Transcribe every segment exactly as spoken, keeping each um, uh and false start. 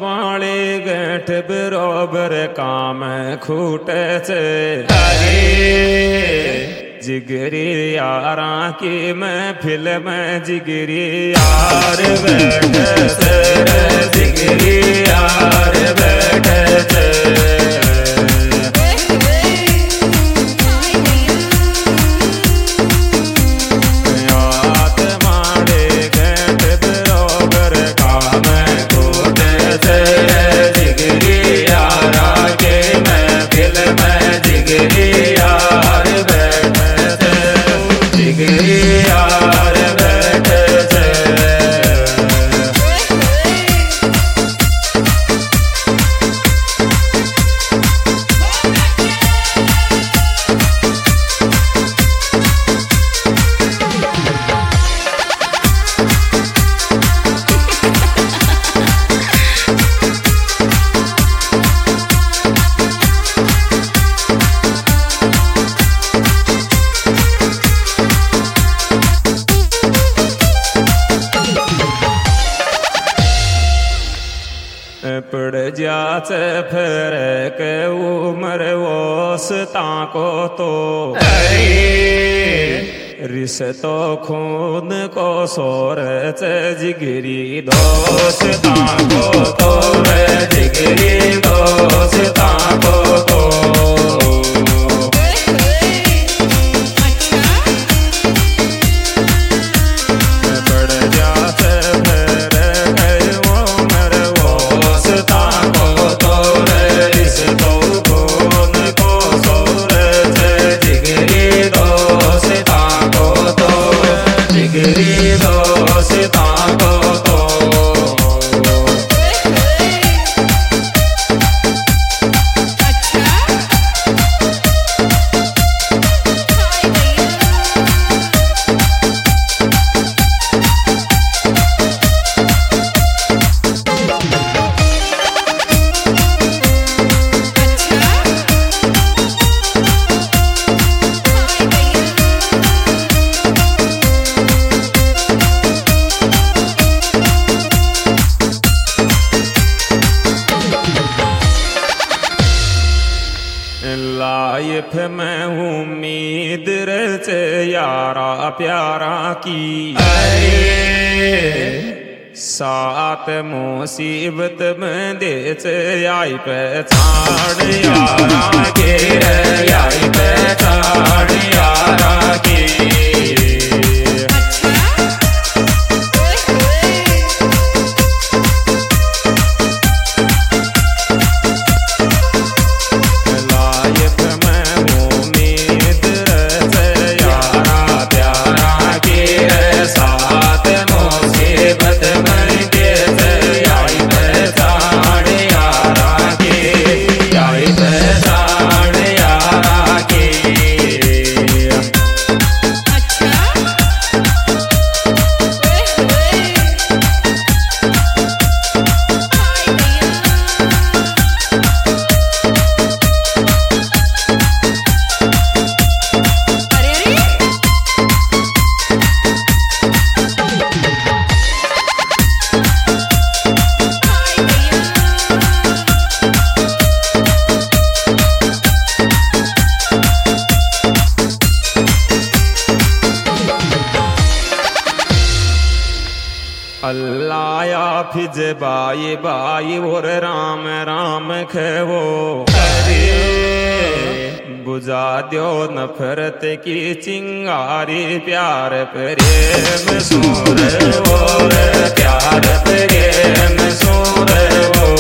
माले गठ बरोबर काम खूटे से अरे जिगरी यारा की महफिल में जिगरी यार बैठे से जिगरी यार बैठे से पड़ जाच फिर के उम्र वोसता को तो रिश्तो खून को सोरच जिगरी दोस्ता को तो जिगरी दोस्ता को तो लाइफ में उम्मीद रचे यारा प्यारा की साथ मुसीबत में देच आई पहचान यारा के आई पहचान यारा की अल्लाह या फिज बाई बाई और राम राम खेवो अरे बुझा दो नफरत की चिंगारी प्यार प्रेम सूर और प्यार प्रेम सूर वो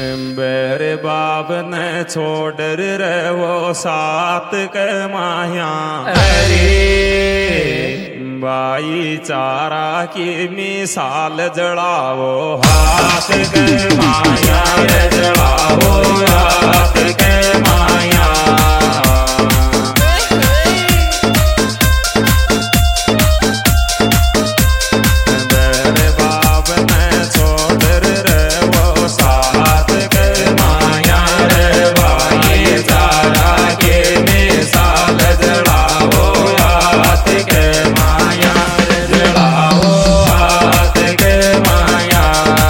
बेरे बाप ने छोड़ रे वो सात के माया। अरे भाईचारा की मिसाल जड़ावो हाथ के माया, जड़ावो हाथ के माया। बेरे बाप ने छोड़ रे वो सात के माया, रे भाईचारा की मिसाल जड़ावो हाथ के माया, जड़ावो हाथ के माया।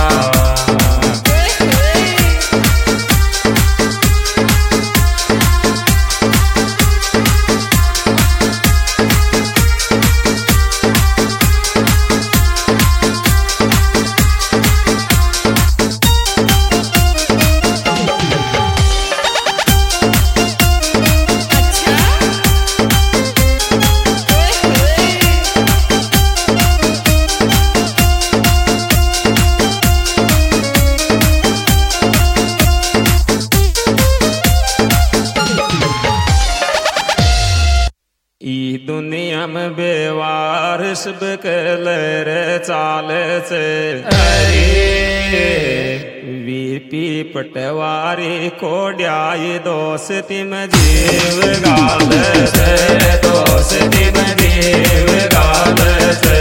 दुनिया में बेवारिस बकलर चाले से। अरे वीपी पटवारी कोड्याई दोस्ती में जीव गाल से, दोस्ती में जीव गाल से।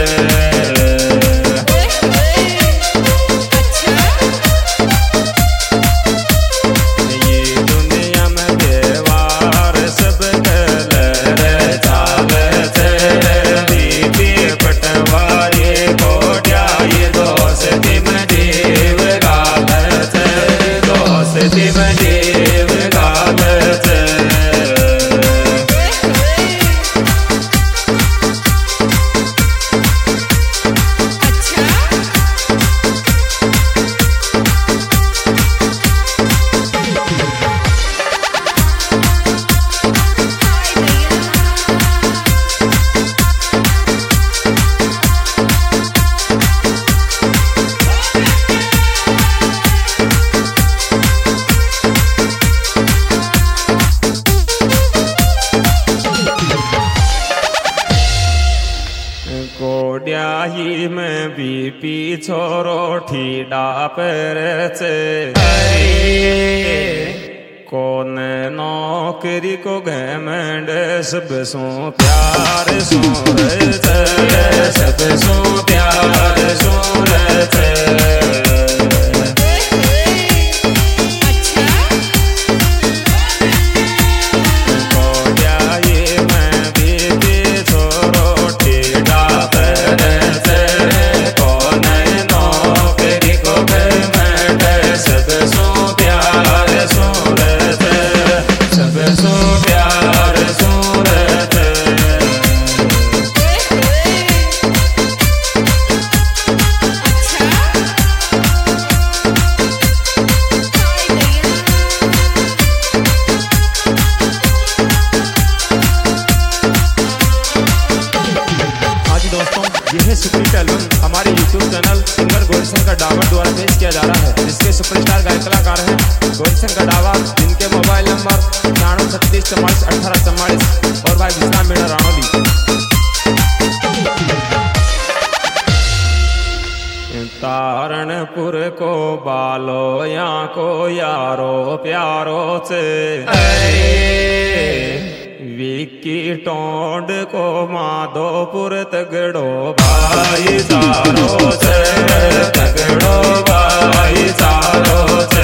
कोड्याही में बीपी छोरो ठीडा पर से। कौन नौकरी को घमंड सब सो प्यार सूरत, सब सो प्यार सूरत। यह सुपरहिट एल्बम हमारे YouTube channel singer Govind Dawar द्वारा पेश किया जा रहा है, जिसके सुपरस्टार गायक कलाकार हैं गोविंद डावर, जिनके मोबाइल नंबर छियानवे छत्तीस चौवालीस अठारह चौवालीस और भाई विश्राम मीणा राणोली। तारणपुर को बालो या को यारो प्यारो से। विक्की टोंड को माधोपुर तगड़ो भाई चारो से, तगड़ो भाई चारो से।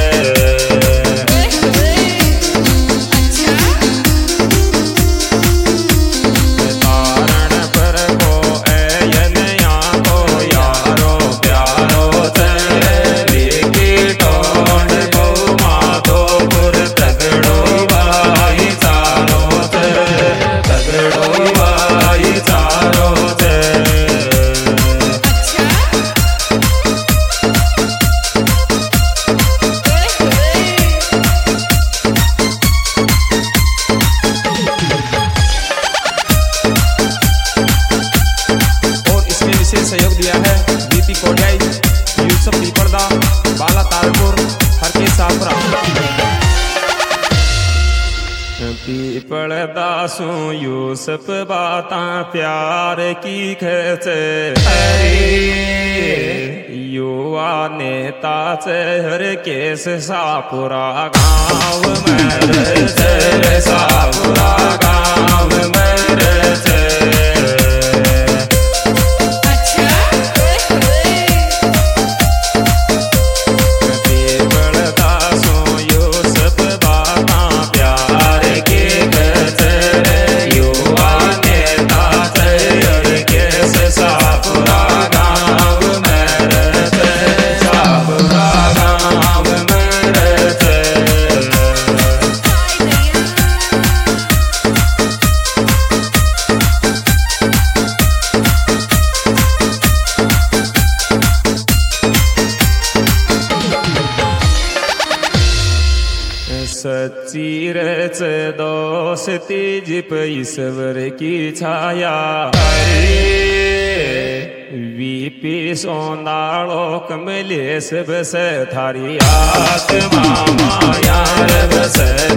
तारणपुर को एयन या को यारो प्यारो से। विक्की टोंड को माधोपुर तगड़ो भाई चारो से, तगड़ो भाई चारो से। पीपल दासू यूसुफ बाता प्यार की खेचे युवा नेता चेहर केस सापुरा गाँव में रहते सापुरा गाँव में रहते सच्ची रच दोस्ती जिप ईश्वर की छाया वीपी सोंदाड़ो कमलेश बस थारी आत्मा माया बस